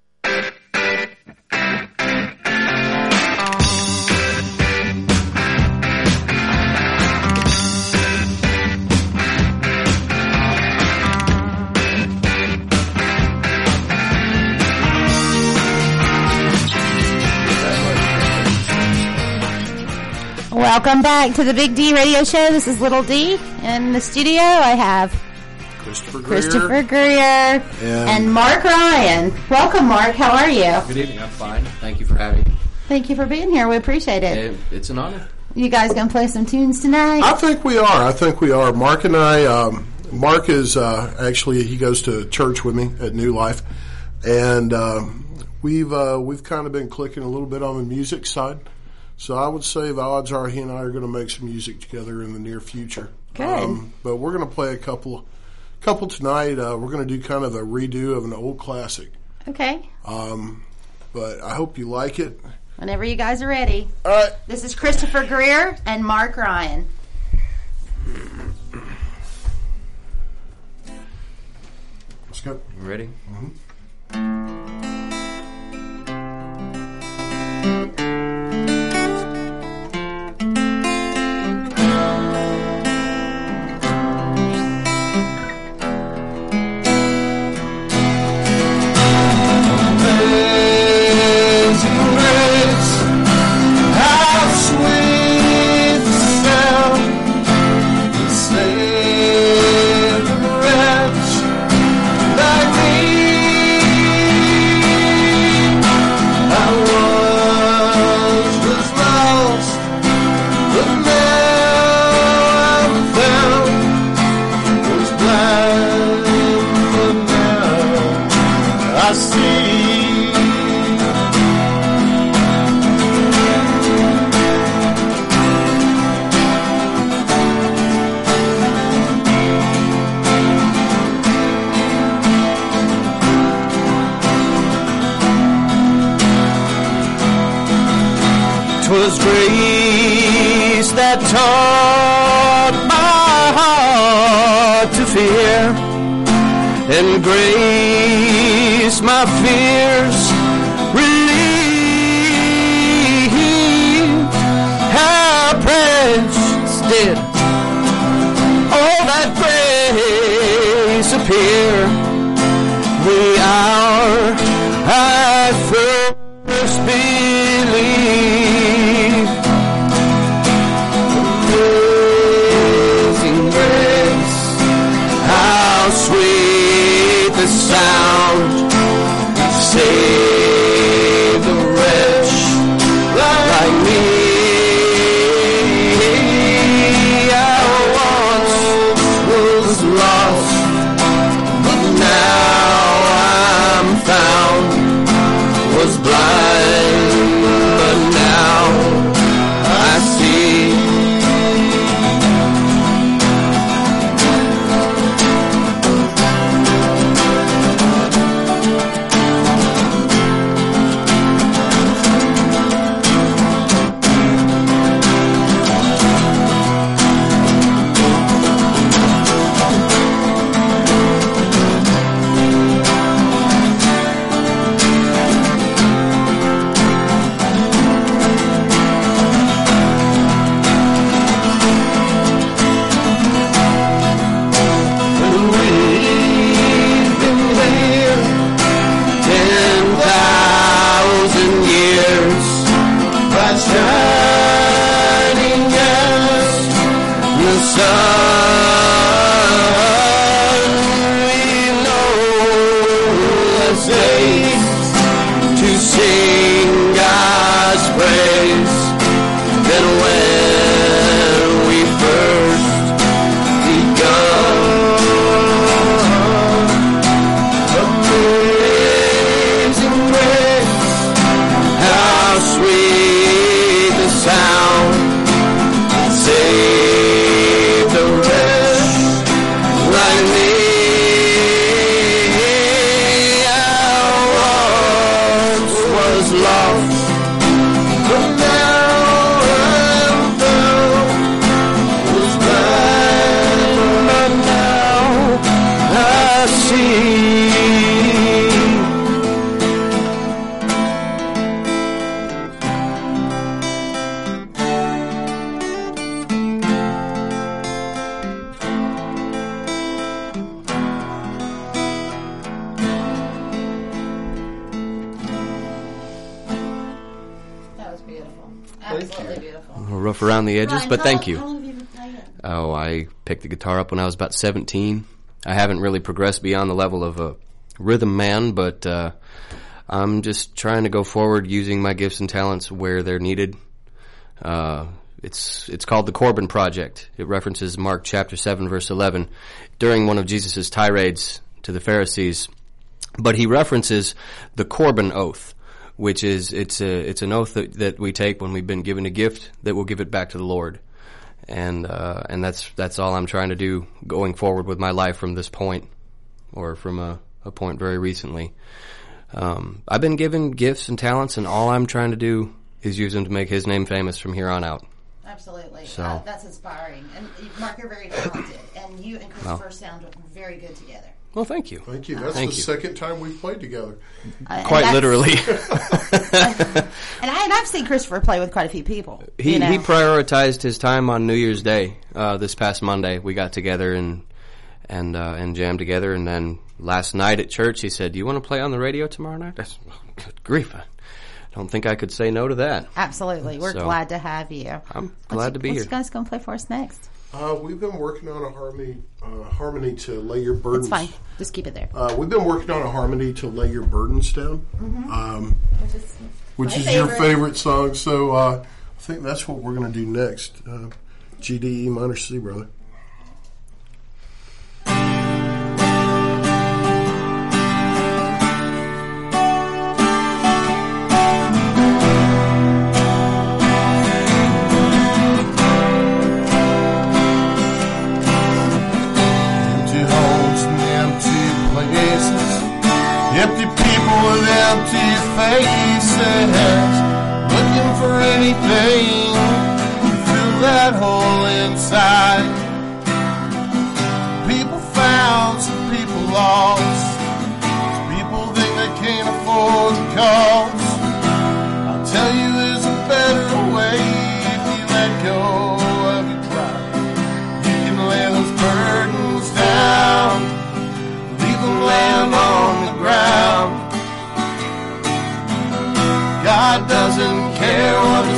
Welcome back to the Big D Radio Show. This is Little D. In the studio, I have Christopher Greer. Christopher Greer and, and Mark Ryan. Welcome, Mark. How are you? Good evening. I'm fine. Thank you for having me. Thank you for being here. We appreciate it. it it's an honor. You guys going to play some tunes tonight? I think we are. I think we are. Mark and I, um, Mark is uh, actually, he goes to church with me at New Life. And um, we've uh, we've kind of been clicking a little bit on the music side. So I would say the odds are he and I are going to make some music together in the near future. Good. Um, but we're going to play a couple couple tonight. Uh, we're going to do kind of a redo of an old classic. Okay. Um, but I hope you like it. Whenever you guys are ready. All right. This is Christopher Greer and Mark Ryan. Let's go. You ready? Mm-hmm. Was grace that taught my heart to fear, and grace my fears relieved. How precious did appear. The hour I first believed. Amazing grace, how sweet the sound, save the wretch like me. I once was lost, but now I'm found. Was blind, but now I see. Shining as the sun, we know the days to sing God's praise. Then when we first begun, amazing grace, how sweet the sound, save the wretch like me. I once was lost, but now I'm found. Was blind, but now I see. That was beautiful. Absolutely beautiful. A little rough around the edges, Ryan, but how thank long- you. How long have you been playing? Oh, I picked the guitar up when I was about seventeen. I haven't really progressed beyond the level of a rhythm man, but uh, I'm just trying to go forward using my gifts and talents where they're needed. Uh, it's it's called the Corbin Project. It references Mark chapter seven, verse eleven, during one of Jesus' tirades to the Pharisees. But he references the Corbin oath, which is it's a it's an oath that, that we take when we've been given a gift that we'll give it back to the Lord. And uh, and that's that's all I'm trying to do going forward with my life from this point, or from a, a point very recently. Um, I've been given gifts and talents, and all I'm trying to do is use them to make His name famous from here on out. Absolutely. So- Uh, that's inspiring. And you- Mark, you're very talented, and you and Christopher Well. sound very good together. Well, thank you. Thank you. That's Thank the you. second time we've played together. Uh, Quite and that's- literally. And, I, and I've seen Christopher play with quite a few people. He you know? he prioritized his time on New Year's Day. Uh, this past Monday, we got together and and uh, and jammed together. And then last night at church, he said, "Do you want to play on the radio tomorrow night?" I said, oh, good grief! I don't think I could say no to that. Absolutely. We're So, glad to have you. I'm What's glad you- to be what's here. you guys going to play for us next? Uh, we've been working on a harmony, uh, harmony to lay your burdens. It's fine. Just keep it there. Uh, we've been working on a harmony to lay your burdens down, Mhm. um, Which is, which my is your favorite. favorite song. So uh, I think that's what we're going to do next. Uh, G D E minor C, brother. Empty homes and empty places, empty people with empty faces, looking for anything to fill that hole inside. People found, some people lost, some people think they can't afford the cost. I'll tell you there's a better way if you let go of your pride. You can lay those burdens down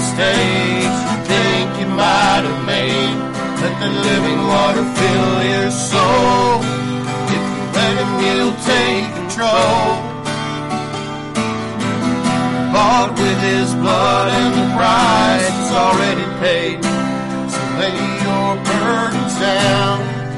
mistakes you think you might have made. Let the living water fill your soul. If you let him, he'll take control. Bought with his blood and the price is already paid. So lay your burdens down.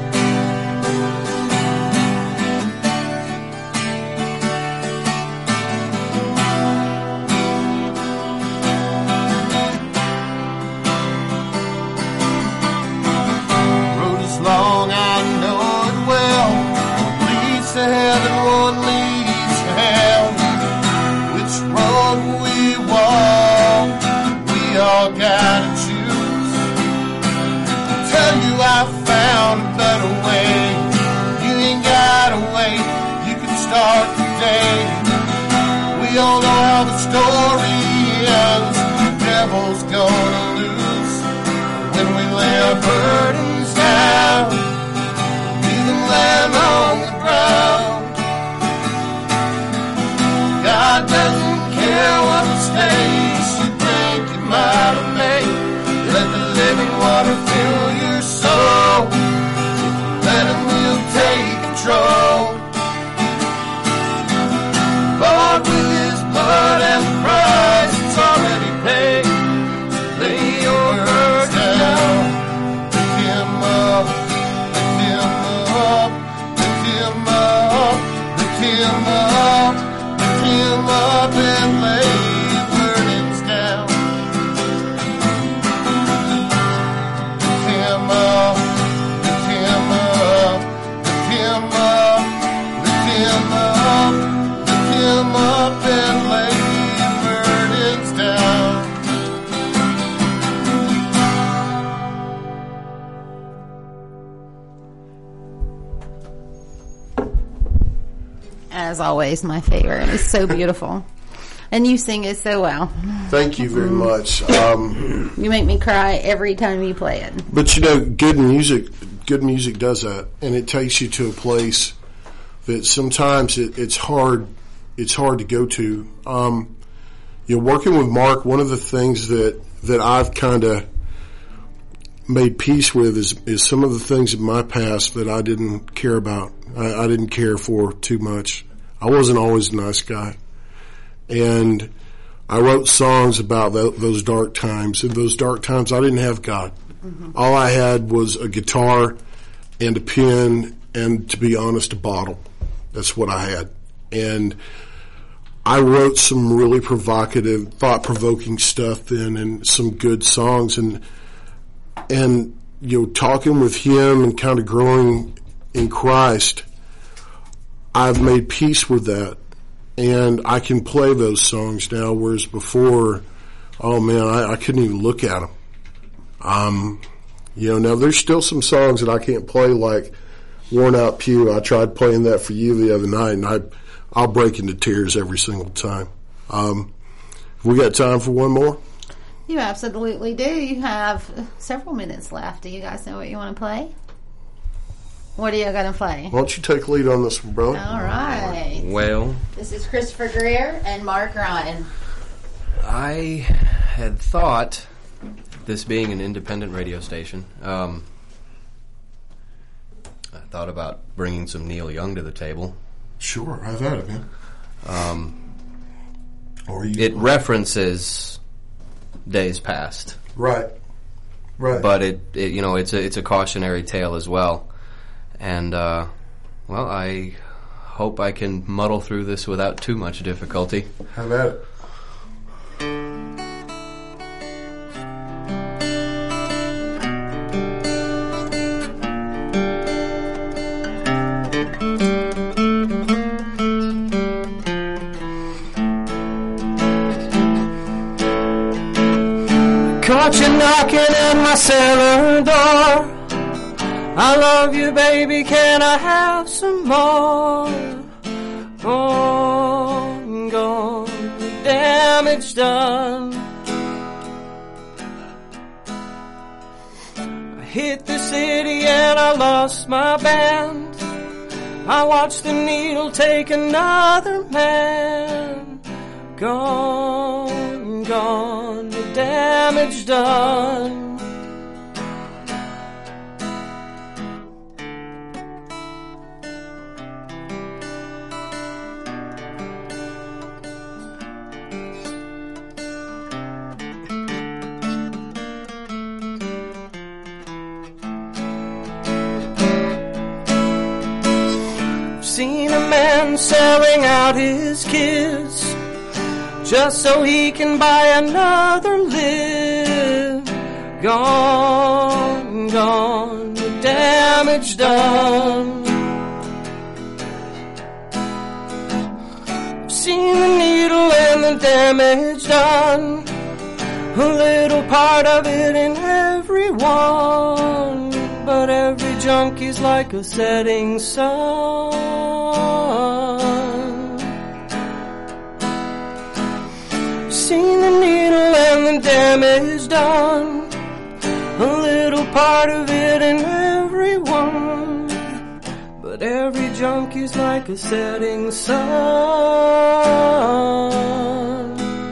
Road is long, I know it well. One leads to heaven, one leads to hell. Which road we walk, we all gotta choose. I tell you I found a better way. You ain't gotta wait, you can start today. We all know how the story ends. The devil's gonna lose when we lay our burdens down. Leave them land on the ground. God doesn't care what mistakes you think you might have made. Let the living water fill your soul. Let him, he'll take control. Bought with his blood and the price it's already paid. So lay your burdens down. Lift him up, lift him up, lift him up, lift him up, lift him up and lay your burdens down. Lift him up, lift him up, lift him up, lift him up, lift him up and lay your burdens down. As always, my favorite. It's so beautiful. And you sing it so well. Thank you very much. Um, You make me cry every time you play it. but you know, good music, good music does that, and it takes you to a place that sometimes it, it's hard, it's hard to go to. Um, you know, working with Mark, one of the things that that I've kind of made peace with is is some of the things in my past that I didn't care about. I, I didn't care for too much. I wasn't always a nice guy. And I wrote songs about th- those dark times. In those dark times, I didn't have God. Mm-hmm. All I had was a guitar and a pen and, to be honest, a bottle. That's what I had. And I wrote some really provocative, thought-provoking stuff then and some good songs. And, and you know, talking with him and kind of growing in Christ, I've made peace with that. And I can play those songs now, whereas before, oh man, I, I couldn't even look at them. Um, you know, now there's still some songs that I can't play, like Worn Out Pew. I tried playing that for you the other night, and I, I'll break into tears every single time. Um, we got time for one more? You absolutely do. You have several minutes left. Do you guys know what you want to play? What are you going to play? Why don't you take lead on this one, brother? All right. Well, This is Christopher Greer and Mark Ryan. I had thought, this being an independent radio station, um, I thought about bringing some Neil Young to the table. Sure, I've had it, man. Um, or you, it references days past, right, right. but it, it, you know, it's a it's a cautionary tale as well. And uh, well, I hope I can muddle through this without too much difficulty. Have at it. Caught you knocking at my cellar door. I love you, baby, can I have some more? Gone, gone, damage done. I hit the city and I lost my band. I watched the needle take another man. Gone, gone, damage damage done. Seen a man selling out his kids just so he can buy another live. Gone, gone, the damage done. Seen the needle and the damage done, a little part of it in everyone, but every junkie's like a setting sun. Seen the needle and the damage done, a little part of it in everyone, but every junkie's like a setting sun.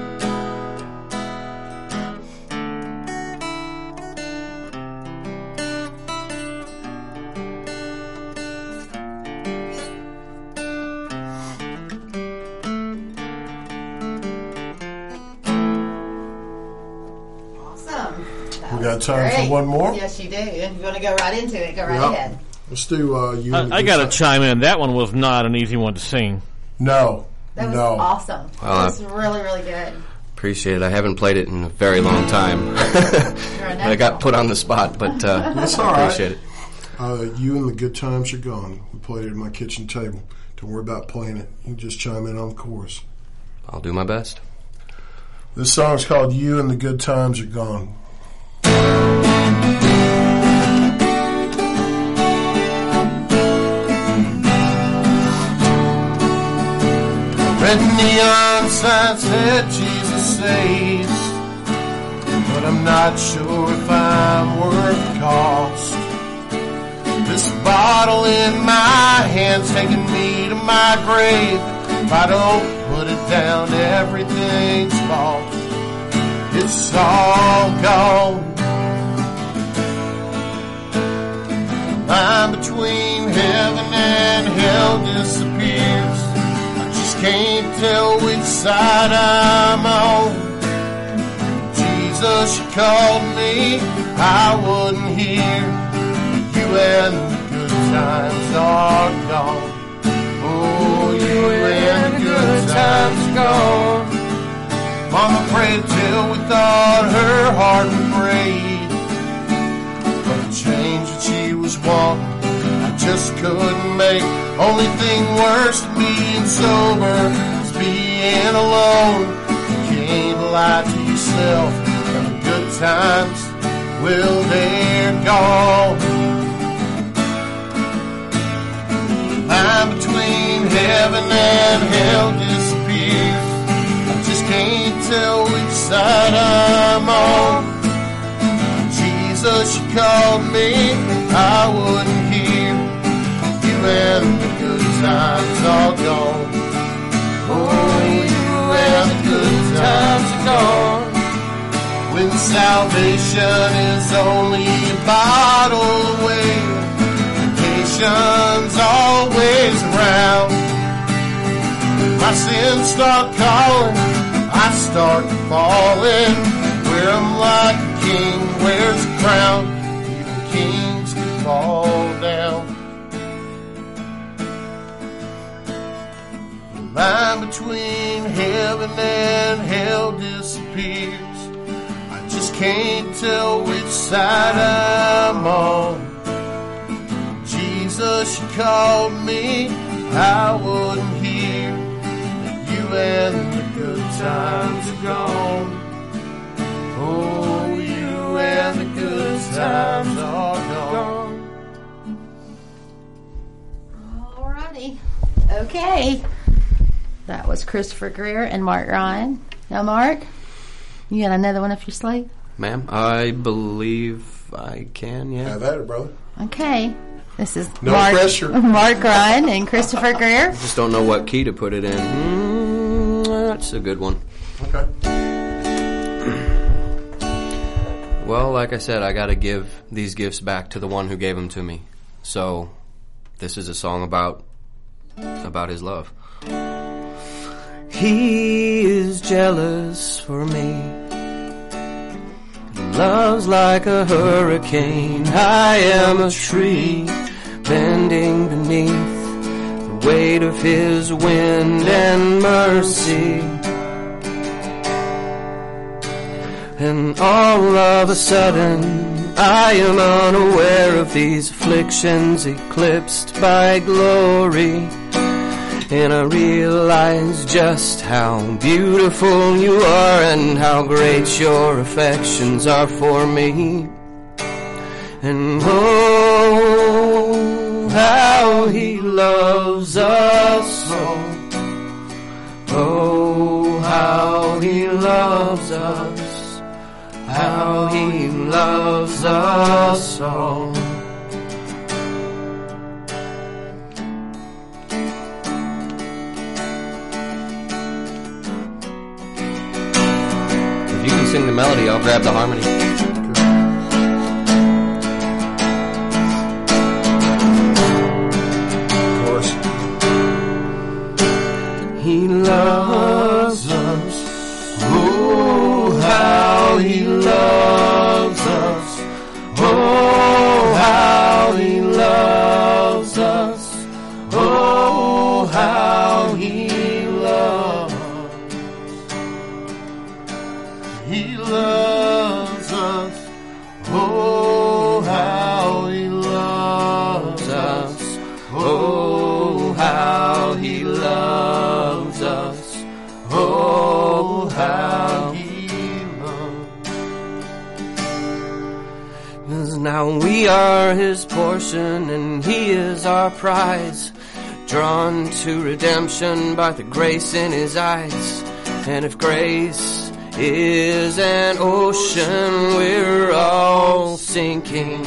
We got time Great. for one more? Yes, you do. And you want to go right into it, go right Yep. ahead. Let's do uh, you. and the I, I Good got to Times. chime in. That one was not an easy one to sing. No. That was no. awesome. Well, That was really, really good. Appreciate it. I haven't played it in a very long time. I got put on the spot, but uh, That's all I right. appreciate it. Uh, you and the Good Times Are Gone. We played it at my kitchen table. Don't worry about playing it. You can just chime in on the chorus. I'll do my best. This song's called You and the Good Times Are Gone. Red neon sign said Jesus saves, but I'm not sure if I'm worth the cost. This bottle in my hand's taking me to my grave. If I don't put it down, everything's lost. It's all gone. The line between heaven and hell disappears. Can't tell which side I'm on. Jesus, you called me, I wouldn't hear. You and the good times are gone. Oh, you and the good times are gone. Mama prayed till we thought her heart would break, but the change that she was wanting, I just couldn't make. Only thing worse than being sober is being alone. You can't lie to yourself, and the good times, well, they're gone. The line between heaven and hell disappears. I just can't tell which side I'm on. Jesus, you called me, I wouldn't hear. You and the good times are gone. Oh, you and the good times are gone. When salvation is only a bottle away, temptation's always around. My sins start calling, I start falling. Where I'm like a king, wears a crown. Even kings can fall down. The line between heaven and hell disappears. I just can't tell which side I'm on. Jesus, you called me, I wouldn't hear. You and the good times are gone. Oh, you and the good times are gone. Alrighty. Okay. That was Christopher Greer and Mark Ryan. Now, Mark, you got another one up your sleeve? Ma'am, I believe I can, yeah. Have at it, brother. Okay. This is No Mark, pressure. Mark Ryan and Christopher Greer. Just don't know what key to put it in. Mm, that's a good one. Okay. Well, like I said, I got to give these gifts back to the one who gave them to me. So, this is a song about about his love. He is jealous for me. Love's like a hurricane. I am a tree bending beneath the weight of his wind and mercy. And all of a sudden, I am unaware of these afflictions eclipsed by glory. And I realize just how beautiful you are and how great your affections are for me. And oh, how he loves us so. Oh, how he loves us. How he loves us all. If you can sing the melody, I'll grab the harmony. Of course. He loves us. Oh, how he loves us. Oh, how he loves us. Oh, how he loves. He loves us. Oh, how he loves us. Oh, how he loves us. Oh, how he loves. 'Cause now we are his portion and he is our prize, drawn to redemption by the grace in his eyes. And if grace is an ocean, we're all sinking.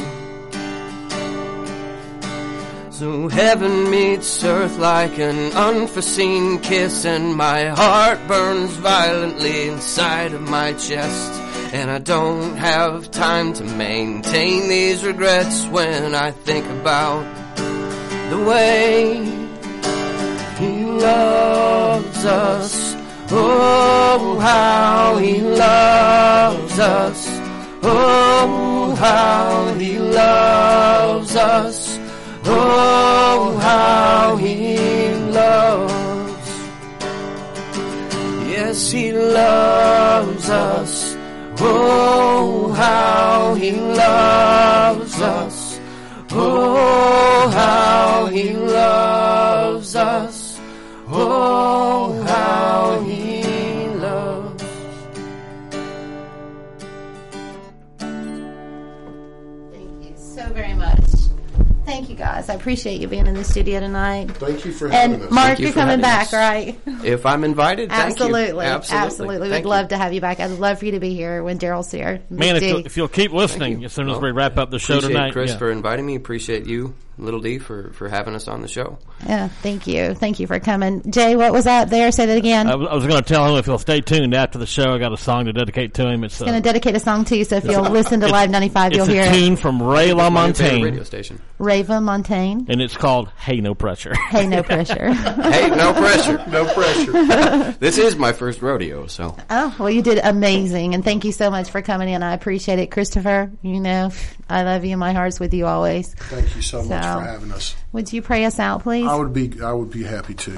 So heaven meets earth like an unforeseen kiss, and my heart burns violently inside of my chest. And I don't have time to maintain these regrets when I think about the way he loves us. Oh, how he loves us. Oh, how he loves us. Oh, how he loves. Yes, he loves us. Oh, how he loves us. Oh, how he loves us. Oh, how he loves. Thank you so very much. Thank you, guys. I appreciate you being in the studio tonight. Thank you for having and us. Mark, Thank you you're for coming having back, us. right? If I'm invited, thank Absolutely. you. Absolutely. Absolutely. We'd Thank love you. to have you back. I'd love for you to be here when Daryl's here. Man, if Big you'll, D. if you'll keep listening as soon as Well, we wrap up the show appreciate tonight. Chris yeah. for inviting me. Appreciate you, Little D, for, for having us on the show. Yeah, thank you. Thank you for coming. Jay, what was that there? Say that again. I was, I was going to tell him if he'll stay tuned after the show. I got a song to dedicate to him. It's I'm going to dedicate a song to you, so if you'll listen to Live ninety-five, you'll it's hear a it. tune from Ray My new favorite LaMontagne, radio station. Rava Montaigne. and it's called "Hey No Pressure." Hey, no pressure. Hey, no pressure. No pressure. This is my first rodeo, so. Oh, well, you did amazing, and thank you so much for coming in. I appreciate it. Christopher, you know, I love you. My heart's with you always. Thank you so much So- for having us. Would you pray us out, please? I would be I would be happy to.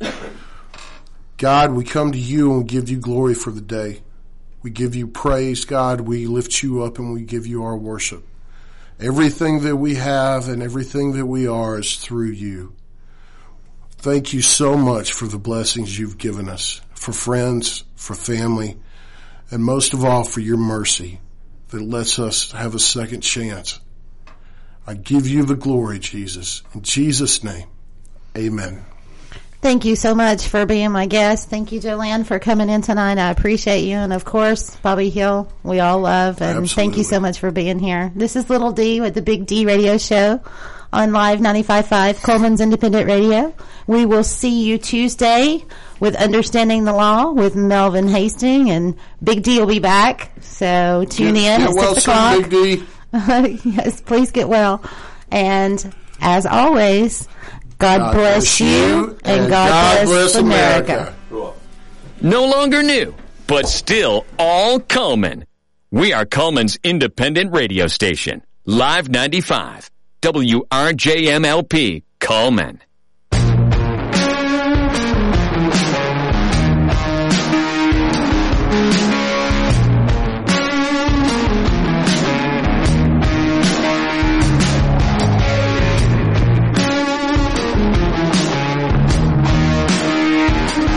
God, we come to you and we give you glory for the day. We give you praise, God. We lift you up and we give you our worship. Everything that we have and everything that we are is through you. Thank you so much for the blessings you've given us, for friends, for family, and most of all for your mercy that lets us have a second chance. I give you the glory, Jesus. In Jesus' name, amen. Thank you so much for being my guest. Thank you, Joanne, for coming in tonight. I appreciate you. And, of course, Bobby Hill, we all love. And thank you so much for being here. This is Little D with the Big D Radio Show on Live ninety-five point five, Coleman's Independent Radio. We will see you Tuesday with Understanding the Law with Melvin Hastings, and Big D will be back. So tune Get, in get at well six soon, o'clock. Big D. Yes, please get well. And as always, God, God bless, bless you, you, and, and God, God bless, bless America. America. Cool. No longer new, but still all Coleman. We are Coleman's independent radio station. Live ninety-five. W R J M L P, Coleman.